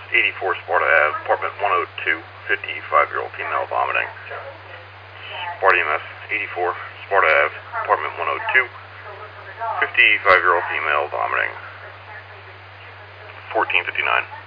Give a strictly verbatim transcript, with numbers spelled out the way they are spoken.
eighty-four Sparta Ave, apartment one oh two, fifty-five-year-old female vomiting. Sparta E M S, eighty-four Sparta Ave, apartment one oh two, fifty-five-year-old female vomiting. fourteen fifty-nine.